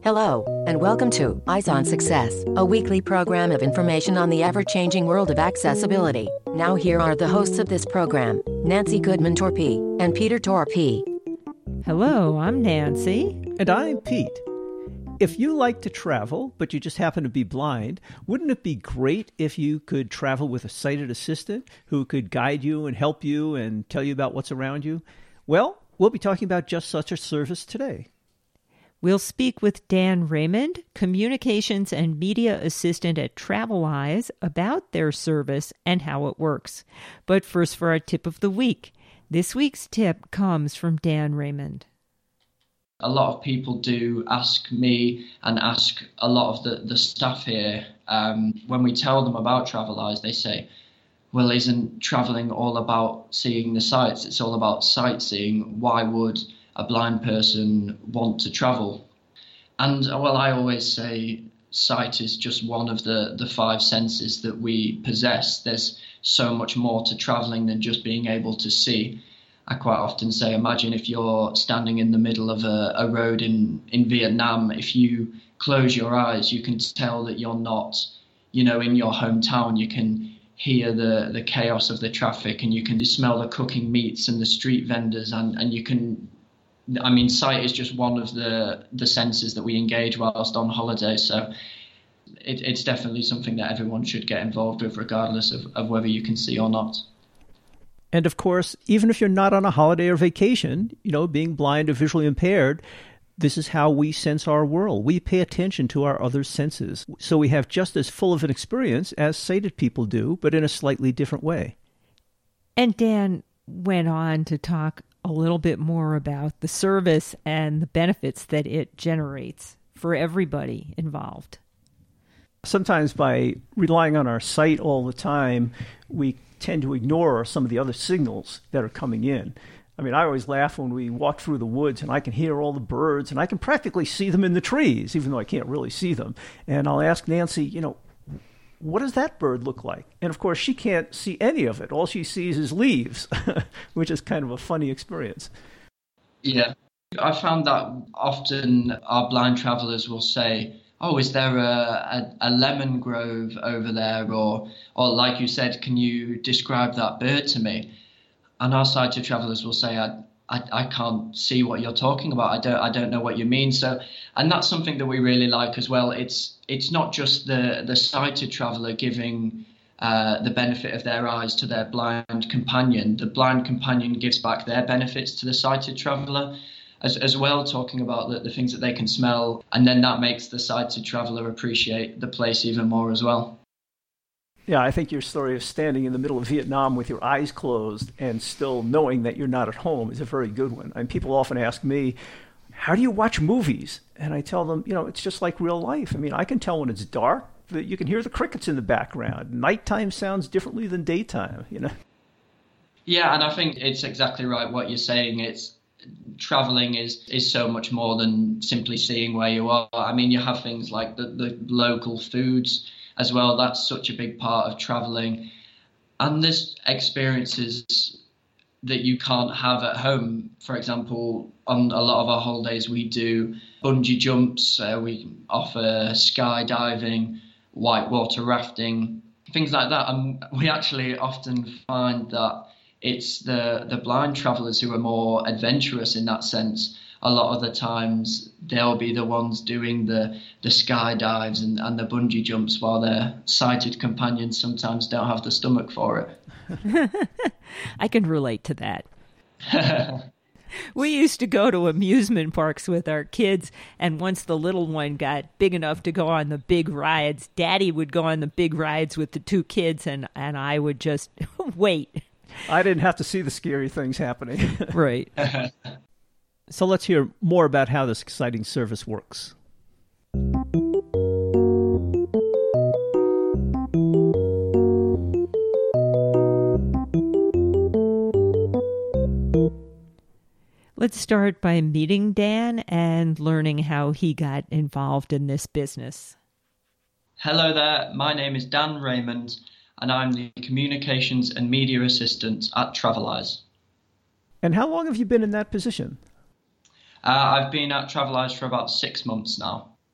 Hello, and welcome to Eyes on Success, a weekly program of information on the ever-changing world of accessibility. Now here are the hosts of this program, Nancy Goodman-Torpey and Peter Torpey. Hello, I'm Nancy. And I'm Pete. If you like to travel, but you just happen to be blind, wouldn't it be great if you could travel with a sighted assistant who could guide you and help you and tell you about what's around you? Well, we'll be talking about just such a service today. We'll speak with Dan Raymond, Communications and Media Assistant at TravelEyes, about their service and how it works. But first for our tip of the week. This week's tip comes from Dan Raymond. A lot of people do ask me and ask a lot of the staff here, when we tell them about TravelEyes, they say, well, isn't traveling all about seeing the sights? It's all about sightseeing. Why would a blind person want to travel? And well, I always say sight is just one of the five senses that we possess. There's so much more to traveling than just being able to see. I quite often say, imagine if you're standing in the middle of a road in Vietnam. If you close your eyes, you can tell that you're not, in your hometown. You can hear the chaos of the traffic, and you can smell the cooking meats and the street vendors, and you can, sight is just one of the senses that we engage whilst on holiday. So it's definitely something that everyone should get involved with, regardless of whether you can see or not. And of course, even if you're not on a holiday or vacation, being blind or visually impaired, this is how we sense our world. We pay attention to our other senses. So we have just as full of an experience as sighted people do, but in a slightly different way. And Dan went on to talk a little bit more about the service and the benefits that it generates for everybody involved. Sometimes by relying on our sight all the time, we tend to ignore some of the other signals that are coming in. I always laugh when we walk through the woods and I can hear all the birds and I can practically see them in the trees, even though I can't really see them. And I'll ask Nancy, what does that bird look like? And of course, she can't see any of it. All she sees is leaves, which is kind of a funny experience. Yeah, I found that often our blind travelers will say, oh, is there a lemon grove over there? Or like you said, can you describe that bird to me? And our sighted travelers will say, I can't see what you're talking about. I don't know what you mean. So, and that's something that we really like as well. It's not just the sighted traveler giving the benefit of their eyes to their blind companion. The blind companion gives back their benefits to the sighted traveler as well, talking about the things that they can smell. And then that makes the sighted traveler appreciate the place even more as well. Yeah, I think your story of standing in the middle of Vietnam with your eyes closed and still knowing that you're not at home is a very good one. And people often ask me, how do you watch movies? And I tell them, it's just like real life. I can tell when it's dark that you can hear the crickets in the background. Nighttime sounds differently than daytime, Yeah, and I think it's exactly right what you're saying. Traveling is so much more than simply seeing where you are. You have things like the local foods as well. That's such a big part of traveling. And there's experiences that you can't have at home. For example, on a lot of our holidays, we do bungee jumps, we offer skydiving, whitewater rafting, things like that. And we actually often find that it's the blind travelers who are more adventurous in that sense. A lot of the times they'll be the ones doing the skydives and the bungee jumps, while their sighted companions sometimes don't have the stomach for it. I can relate to that. We used to go to amusement parks with our kids, and once the little one got big enough to go on the big rides, Daddy would go on the big rides with the two kids, and I would just wait. I didn't have to see the scary things happening. Right. So let's hear more about how this exciting service works. Let's start by meeting Dan and learning how he got involved in this business. Hello there, my name is Dan Raymond, and I'm the Communications and Media Assistant at TravelEyes. And how long have you been in that position? I've been at TravelEyes for about 6 months now.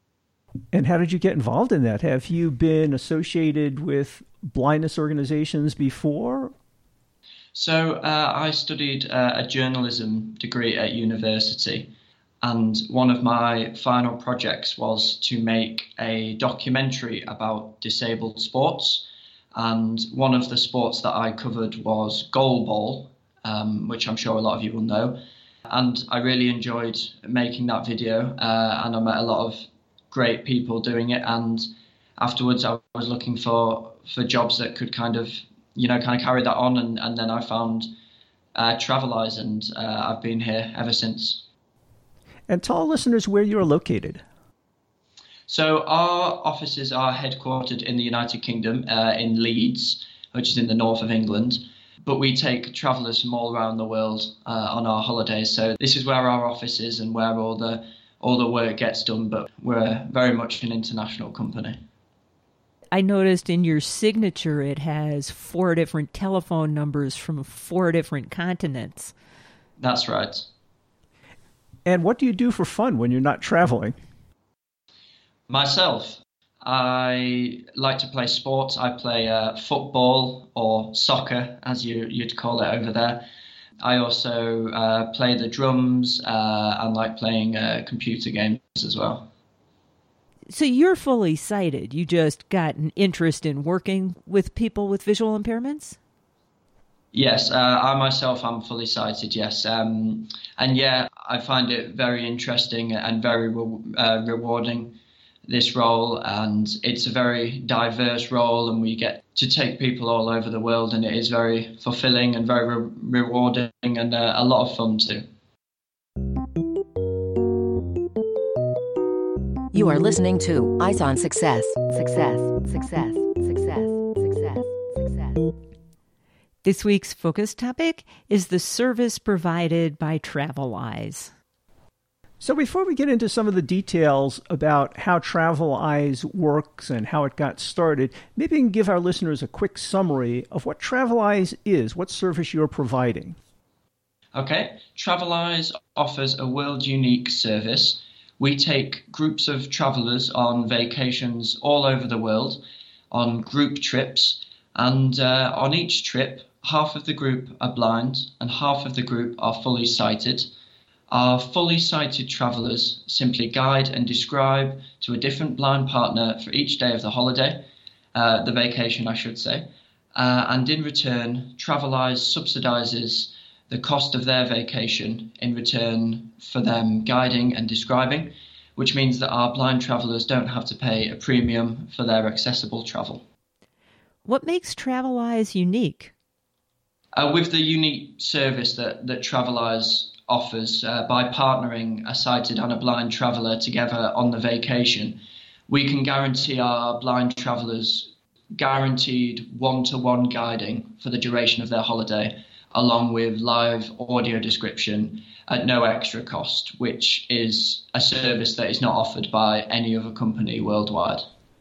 And how did you get involved in that? Have you been associated with blindness organizations before? So I studied a journalism degree at university, and one of my final projects was to make a documentary about disabled sports. And one of the sports that I covered was goalball, which I'm sure a lot of you will know. And I really enjoyed making that video, and I met a lot of great people doing it. And afterwards, I was looking for jobs that could kind of carry that on. And then I found Traveleyes, and I've been here ever since. And tell our listeners where you're located. So our offices are headquartered in the United Kingdom, in Leeds, which is in the north of England. But we take travellers from all around the world on our holidays. So this is where our office is and where all the work gets done. But we're very much an international company. I noticed in your signature it has 4 different telephone numbers from 4 different continents. That's right. And what do you do for fun when you're not traveling? Myself, I like to play sports. I play football, or soccer, as you'd call it over there. I also play the drums and like playing computer games as well. So you're fully sighted. You just got an interest in working with people with visual impairments? Yes, I myself am fully sighted, yes. And yeah, I find it very interesting and very rewarding, this role. And it's a very diverse role, and we get to take people all over the world, and it is very fulfilling and very rewarding and a lot of fun too. You are listening to Eyes on Success. Success, success, success, success, success. This week's focus topic is the service provided by Traveleyes. So before we get into some of the details about how Traveleyes works and how it got started, maybe you can give our listeners a quick summary of what Traveleyes is, what service you're providing. Okay, Traveleyes offers a world-unique service. We take groups of travellers on vacations all over the world, on group trips, and on each trip, half of the group are blind and half of the group are fully sighted. Our fully sighted travellers simply guide and describe to a different blind partner for each day of the holiday, the vacation I should say, and in return, Traveleyes subsidises the cost of their vacation in return for them guiding and describing, which means that our blind travellers don't have to pay a premium for their accessible travel. What makes Traveleyes unique? With the unique service that Traveleyes offers, by partnering a sighted and a blind traveller together on the vacation, we can guarantee our blind travellers guaranteed one-to-one guiding for the duration of their holiday, along with live audio description at no extra cost, which is a service that is not offered by any other company worldwide.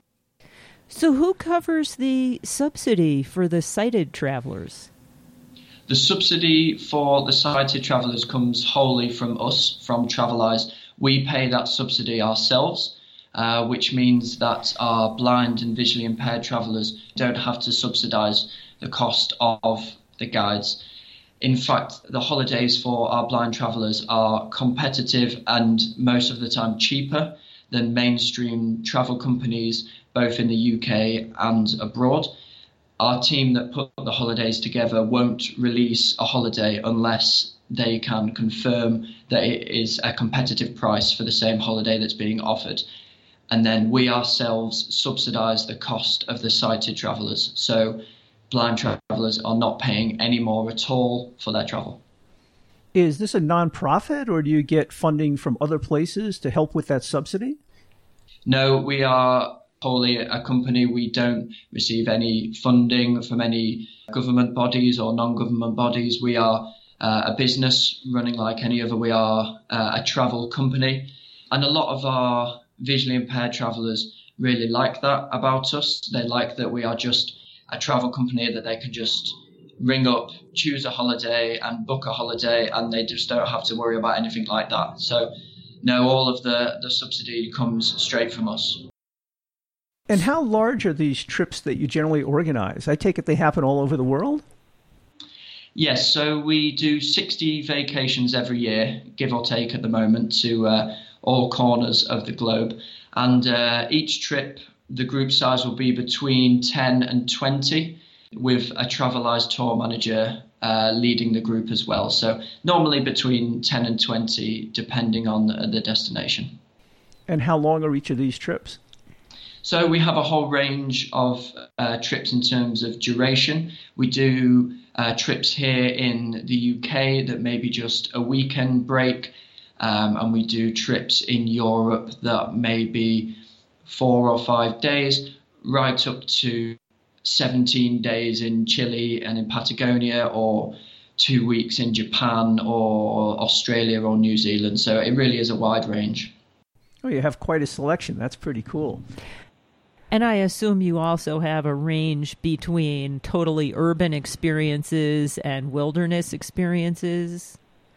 So who covers the subsidy for the sighted travellers? The subsidy for the sighted travellers comes wholly from us, from Traveleyes. We pay that subsidy ourselves, which means that our blind and visually impaired travellers don't have to subsidise the cost of the guides. In fact, the holidays for our blind travellers are competitive and most of the time cheaper than mainstream travel companies, both in the UK and abroad. Our team that put the holidays together won't release a holiday unless they can confirm that it is a competitive price for the same holiday that's being offered. And then we ourselves subsidise the cost of the sighted travellers. So blind travellers are not paying any more at all for their travel. Is this a non-profit, or do you get funding from other places to help with that subsidy? No, we are wholly a company. We don't receive any funding from any government bodies or non-government bodies. We are a business running like any other. We are a travel company. And a lot of our visually impaired travellers really like that about us. They like that we are just a travel company that they can just ring up, choose a holiday and book a holiday, and they just don't have to worry about anything like that. So No, all of the subsidy comes straight from us. And how large are these trips that you generally organize? I take it they happen all over the world? Yes, so we do 60 vacations every year, give or take at the moment, to all corners of the globe. And each trip, the group size will be between 10 and 20, with a Traveleyes tour manager leading the group as well. So normally between 10 and 20, depending on the destination. And how long are each of these trips? So we have a whole range of trips in terms of duration. We do trips here in the UK that may be just a weekend break, and we do trips in Europe that may be 4 or 5 days, right up to 17 days in Chile and in Patagonia, or 2 weeks in Japan or Australia or New Zealand. So it really is a wide range. Oh, you have quite a selection. That's pretty cool. And I assume you also have a range between totally urban experiences and wilderness experiences?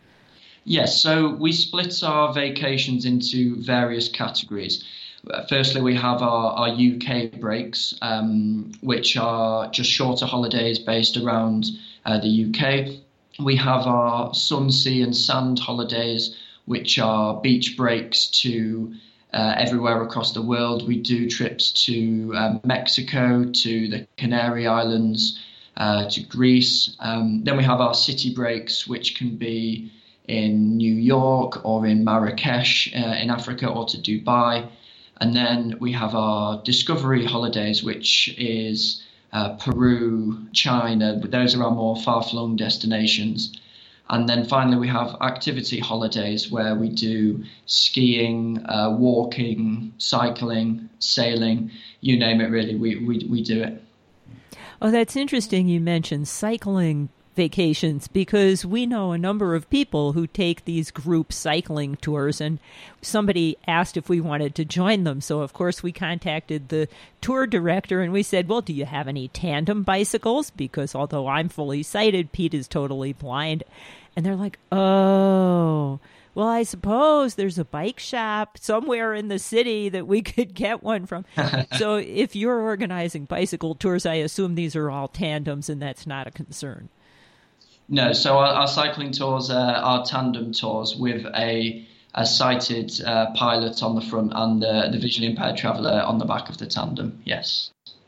Yes, so we split our vacations into various categories. Firstly, we have our UK breaks, which are just shorter holidays based around the UK. We have our sun, sea and sand holidays, which are beach breaks to everywhere across the world. We do trips to Mexico, to the Canary Islands, to Greece. Then we have our city breaks, which can be in New York or in Marrakesh in Africa, or to Dubai. And then we have our discovery holidays, which is Peru, China. Those are our more far-flung destinations. And then finally, we have activity holidays where we do skiing, walking, cycling, sailing, you name it, really. We do it. Oh, that's interesting you mentioned cycling vacations, because we know a number of people who take these group cycling tours, and somebody asked if we wanted to join them. So, of course, we contacted the tour director and we said, well, do you have any tandem bicycles? Because although I'm fully sighted, Pete is totally blind. And they're like, oh, well, I suppose there's a bike shop somewhere in the city that we could get one from. So if you're organizing bicycle tours, I assume these are all tandems and that's not a concern. No, so our cycling tours are tandem tours with a sighted pilot on the front and the visually impaired traveller on the back of the tandem, yes.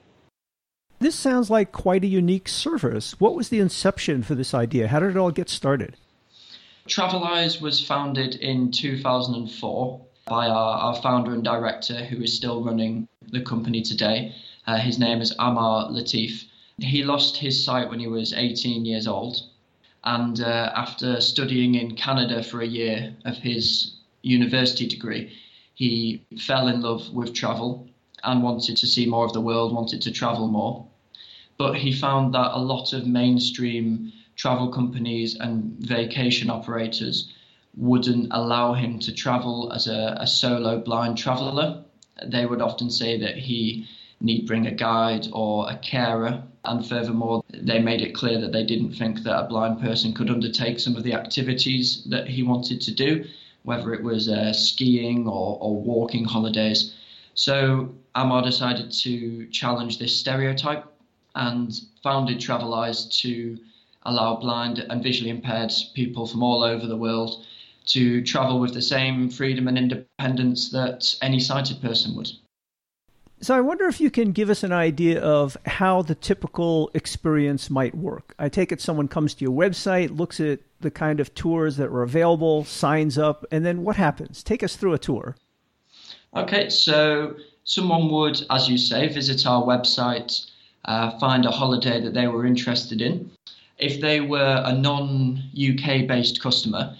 This sounds like quite a unique service. What was the inception for this idea? How did it all get started? Traveleyes was founded in 2004 by our founder and director, who is still running the company today. His name is Amar Latif. He lost his sight when he was 18 years old. And after studying in Canada for a year of his university degree, he fell in love with travel and wanted to see more of the world, wanted to travel more. But he found that a lot of mainstream travel companies and vacation operators wouldn't allow him to travel as a solo blind traveller. They would often say that he need bring a guide or a carer. And furthermore, they made it clear that they didn't think that a blind person could undertake some of the activities that he wanted to do, whether it was skiing or walking holidays. So Amar decided to challenge this stereotype and founded Traveleyes to allow blind and visually impaired people from all over the world to travel with the same freedom and independence that any sighted person would. So I wonder if you can give us an idea of how the typical experience might work. I take it someone comes to your website, looks at the kind of tours that are available, signs up, and then what happens? Take us through a tour. Okay, so someone would, as you say, visit our website, find a holiday that they were interested in. If they were a non-UK based customer,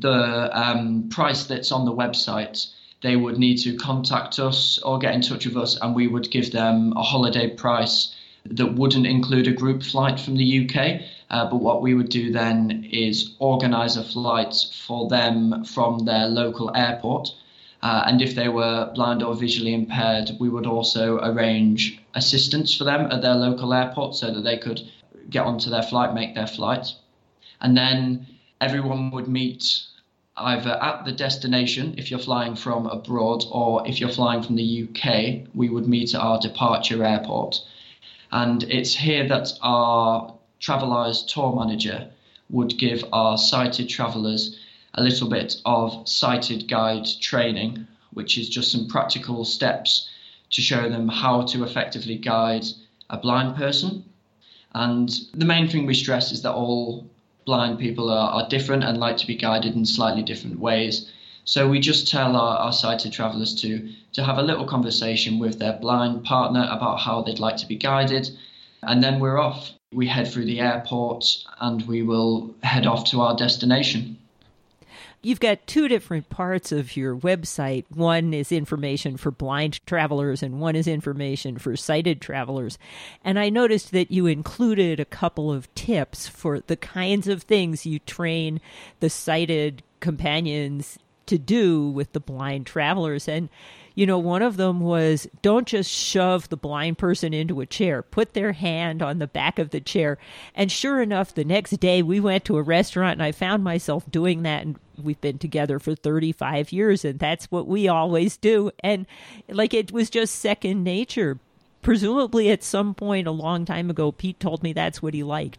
the price that's on the website, they would need to contact us or get in touch with us, and we would give them a holiday price that wouldn't include a group flight from the UK. But what we would do then is organise a flight for them from their local airport. And if they were blind or visually impaired, we would also arrange assistance for them at their local airport so that they could get onto their flight, make their flight. And then everyone would meet either at the destination, if you're flying from abroad, or if you're flying from the UK, we would meet at our departure airport. And it's here that our Traveleyes tour manager would give our sighted travellers a little bit of sighted guide training, which is just some practical steps to show them how to effectively guide a blind person. And the main thing we stress is that all blind people are different and like to be guided in slightly different ways. So we just tell our sighted travellers to have a little conversation with their blind partner about how they'd like to be guided. And then we're off. We head through the airport and we will head off to our destination. You've got two different parts of your website. One is information for blind travelers and one is information for sighted travelers. And I noticed that you included a couple of tips for the kinds of things you train the sighted companions to do with the blind travelers. And, you know, one of them was don't just shove the blind person into a chair. Put their hand on the back of the chair. And sure enough, the next day we went to a restaurant and I found myself doing that. And we've been together for 35 years and that's what we always do. And like it was just second nature. Presumably at some point a long time ago, Pete told me that's what he liked.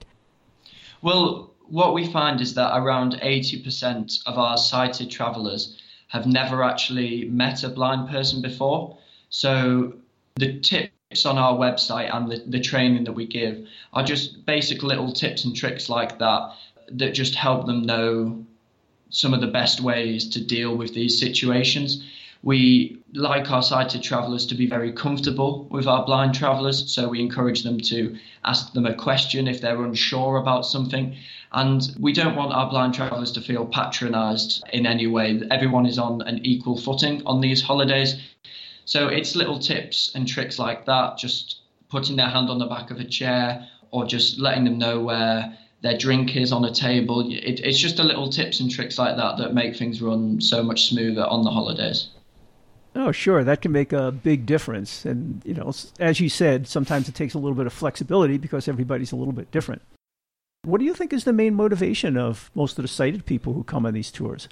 Well, what we find is that around 80% of our sighted travellers have never actually met a blind person before. So the tips on our website and the training that we give are just basic little tips and tricks like that just help them know some of the best ways to deal with these situations. We like our sighted travellers to be very comfortable with our blind travellers, so we encourage them to ask them a question if they're unsure about something. And we don't want our blind travellers to feel patronised in any way. Everyone is on an equal footing on these holidays. So it's little tips and tricks like that, just putting their hand on the back of a chair or just letting them know where their drink is on a table. It's just the little tips and tricks like that make things run so much smoother on the holidays. Oh, sure. That can make a big difference. And, you know, as you said, sometimes it takes a little bit of flexibility because everybody's a little bit different. What do you think is the main motivation of most of the sighted people who come on these tours?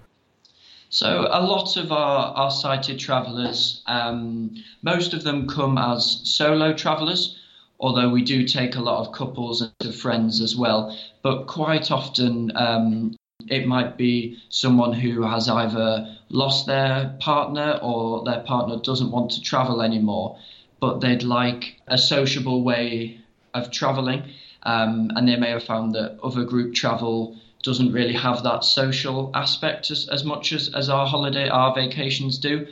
So a lot of our sighted travellers, most of them come as solo travellers, although we do take a lot of couples and friends as well. But quite often it might be someone who has either lost their partner or their partner doesn't want to travel anymore, but they'd like a sociable way of travelling. And they may have found that other group travel doesn't really have that social aspect as much as our vacations do.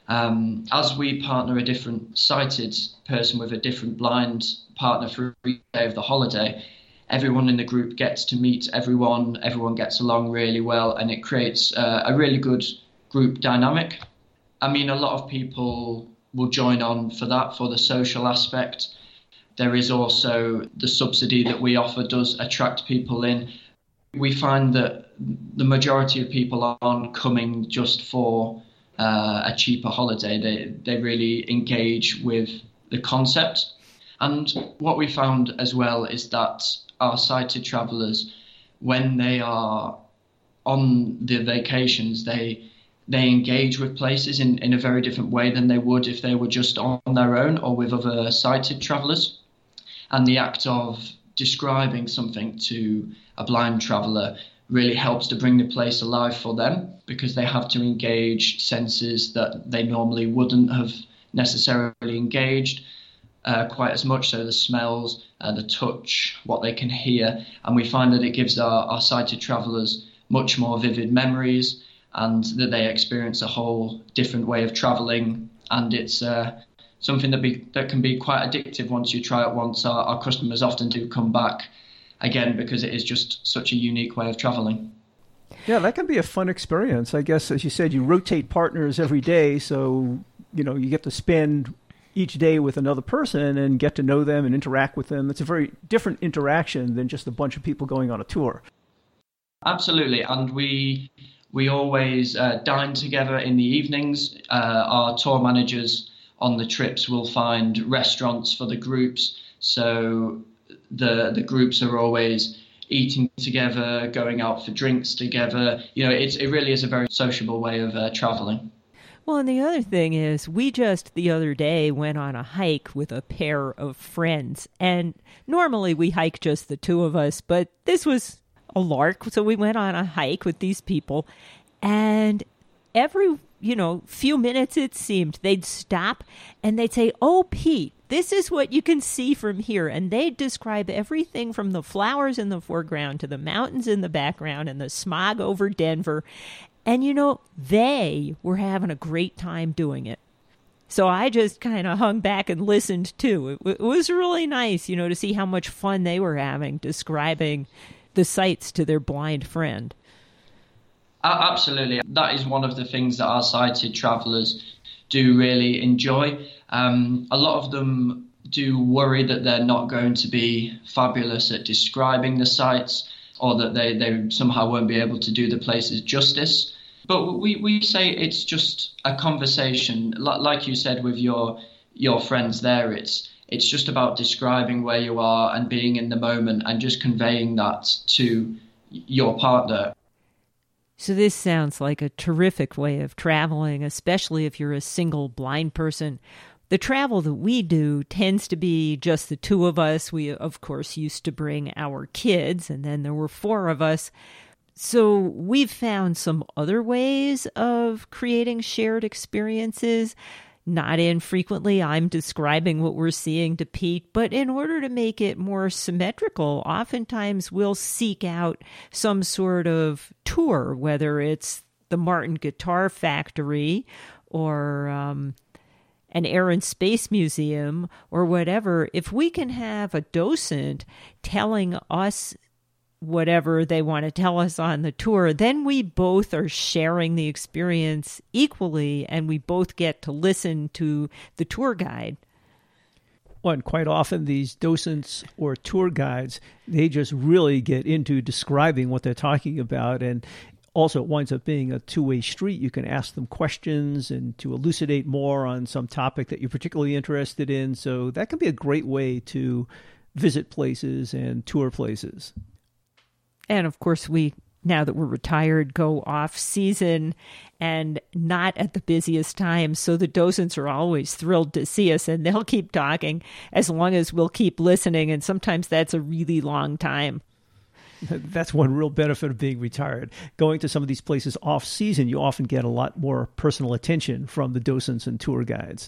As we partner a different sighted person with a different blind partner for every day of the holiday, everyone in the group gets to meet everyone gets along really well, and it creates a really good group dynamic. I mean, a lot of people will join on for that, for the social aspect. There is also the subsidy that we offer does attract people in. We find that the majority of people aren't coming just for a cheaper holiday. They really engage with the concept. And what we found as well is that our sighted travellers, when they are on the vacations, they engage with places in a very different way than they would if they were just on their own or with other sighted travellers. And the act of describing something to a blind traveller really helps to bring the place alive for them, because they have to engage senses that they normally wouldn't have necessarily engaged quite as much. So the smells, the touch, what they can hear. And we find that it gives our sighted travellers much more vivid memories, and that they experience a whole different way of travelling. And it's something that can be quite addictive once you try it once. Our customers often do come back again because it is just such a unique way of traveling. Yeah, that can be a fun experience. I guess, as you said, you rotate partners every day, so you get to spend each day with another person and get to know them and interact with them. It's a very different interaction than just a bunch of people going on a tour. Absolutely, and we always dine together in the evenings. Our tour managers on the trips will find restaurants for the groups, so the groups are always eating together, going out for drinks together. It really is a very sociable way of traveling. Well, and the other thing is, we just the other day went on a hike with a pair of friends. And normally we hike just the two of us, but this was a lark. So we went on a hike with these people. And every, few minutes it seemed, they'd stop and they'd say, "Oh, Pete, this is what you can see from here." And they'd describe everything from the flowers in the foreground to the mountains in the background and the smog over Denver. And, they were having a great time doing it. So I just kind of hung back and listened, too. It was really nice, to see how much fun they were having describing the sights to their blind friend. Absolutely. That is one of the things that our sighted travelers do really enjoy. A lot of them do worry that they're not going to be fabulous at describing the sights, or that they somehow won't be able to do the places justice. But we say it's just a conversation. Like you said with your friends there, it's just about describing where you are and being in the moment and just conveying that to your partner. So this sounds like a terrific way of traveling, especially if you're a single blind person. The travel that we do tends to be just the two of us. We, of course, used to bring our kids, and then there were four of us. So we've found some other ways of creating shared experiences. Not infrequently, I'm describing what we're seeing to Pete, but in order to make it more symmetrical, oftentimes we'll seek out some sort of tour, whether it's the Martin Guitar Factory or an Air and Space Museum or whatever. If we can have a docent telling us whatever they want to tell us on the tour, then we both are sharing the experience equally, and we both get to listen to the tour guide. Well, and quite often these docents or tour guides, they just really get into describing what they're talking about, and also it winds up being a two-way street. You can ask them questions and to elucidate more on some topic that you're particularly interested in. So that can be a great way to visit places and tour places. And of course, we, now that we're retired, go off season and not at the busiest time. So the docents are always thrilled to see us, and they'll keep talking as long as we'll keep listening. And sometimes that's a really long time. That's one real benefit of being retired. Going to some of these places off season, you often get a lot more personal attention from the docents and tour guides.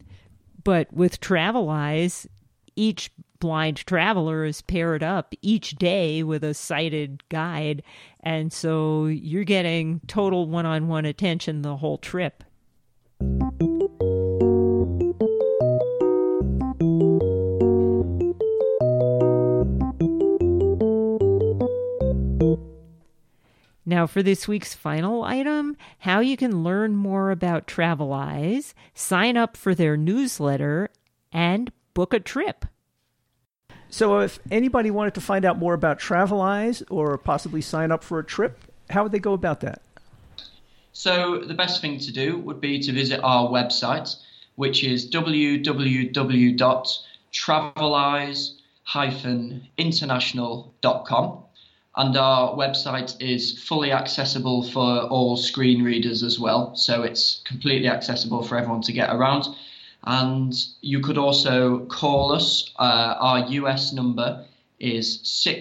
But with Travelize, each blind traveler is paired up each day with a sighted guide. And so you're getting total one-on-one attention the whole trip. Now, for this week's final item, how you can learn more about Travelize, sign up for their newsletter, and book a trip. So if anybody wanted to find out more about Travelize or possibly sign up for a trip, how would they go about that? So the best thing to do would be to visit our website, which is www.travelize-international.com. And our website is fully accessible for all screen readers as well. So it's completely accessible for everyone to get around. And you could also call us. Our US number is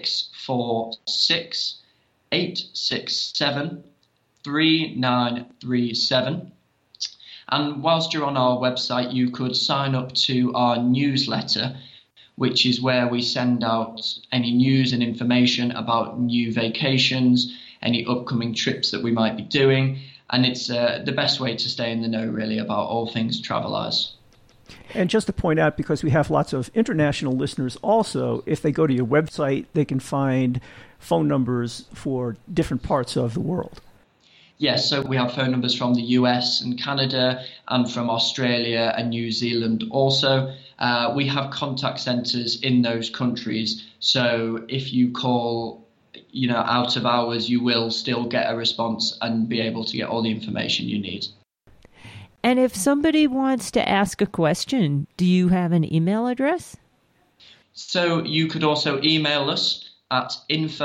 646-867-3937. And whilst you're on our website, you could sign up to our newsletter, which is where we send out any news and information about new vacations, any upcoming trips that we might be doing. And it's the best way to stay in the know, really, about all things Travelize. And just to point out, because we have lots of international listeners also, if they go to your website, they can find phone numbers for different parts of the world. Yes, so we have phone numbers from the US and Canada and from Australia and New Zealand also. We have contact centres in those countries. So if you call, out of hours, you will still get a response and be able to get all the information you need. And if somebody wants to ask a question, do you have an email address? So you could also email us at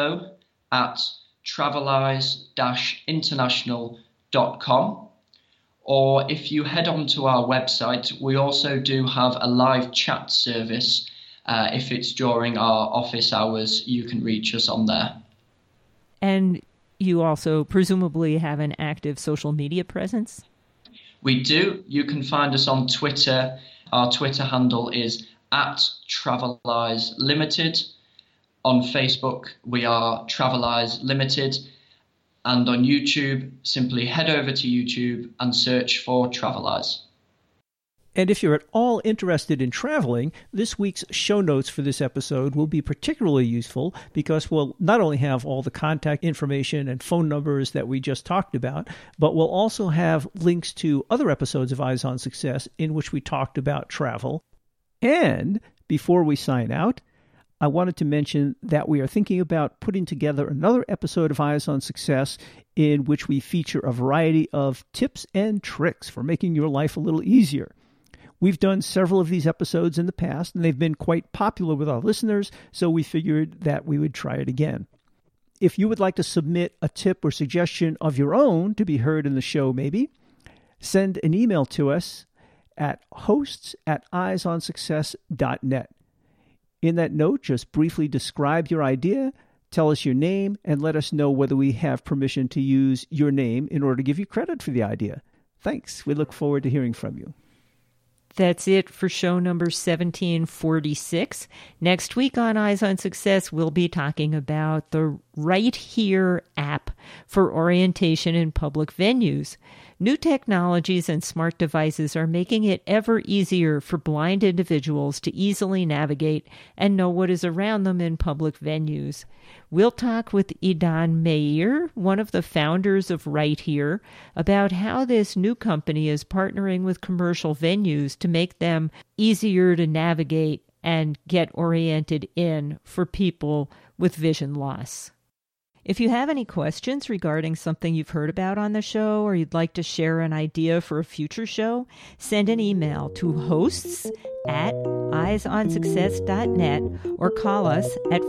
info@traveleyes-international.com. Or if you head on to our website, we also do have a live chat service. If it's during our office hours, you can reach us on there. And you also presumably have an active social media presence? We do. You can find us on Twitter. Our Twitter handle is @TravelEyesLimited. On Facebook, we are Traveleyes Limited. And on YouTube, simply head over to YouTube and search for Traveleyes. And if you're at all interested in traveling, this week's show notes for this episode will be particularly useful because we'll not only have all the contact information and phone numbers that we just talked about, but we'll also have links to other episodes of Eyes on Success in which we talked about travel. And before we sign out, I wanted to mention that we are thinking about putting together another episode of Eyes on Success in which we feature a variety of tips and tricks for making your life a little easier. We've done several of these episodes in the past, and they've been quite popular with our listeners, so we figured that we would try it again. If you would like to submit a tip or suggestion of your own to be heard in the show maybe, send an email to us at hosts@eyesonsuccess.net. In that note, just briefly describe your idea, tell us your name, and let us know whether we have permission to use your name in order to give you credit for the idea. Thanks. We look forward to hearing from you. That's it for show number 1746. Next week on Eyes on Success, we'll be talking about the Right Here app for orientation in public venues. New technologies and smart devices are making it ever easier for blind individuals to easily navigate and know what is around them in public venues. We'll talk with Idan Meir, one of the founders of Right Here, about how this new company is partnering with commercial venues to make them easier to navigate and get oriented in for people with vision loss. If you have any questions regarding something you've heard about on the show or you'd like to share an idea for a future show, send an email to hosts@eyesonsuccess.net or call us at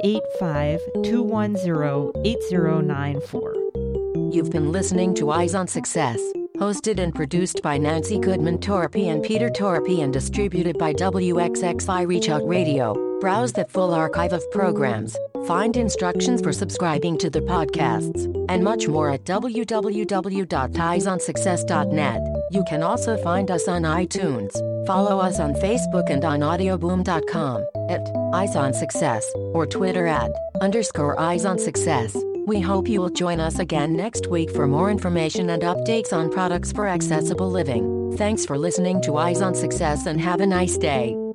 585-210-8094. You've been listening to Eyes on Success, hosted and produced by Nancy Goodman Torpy and Peter Torpy and distributed by WXXI Reach Out Radio. Browse the full archive of programs, find instructions for subscribing to the podcasts, and much more at www.eyesonsuccess.net. You can also find us on iTunes. Follow us on Facebook and on audioboom.com at Eyes on Success or Twitter at _Eyes on Success. We hope you will join us again next week for more information and updates on products for accessible living. Thanks for listening to Eyes on Success and have a nice day.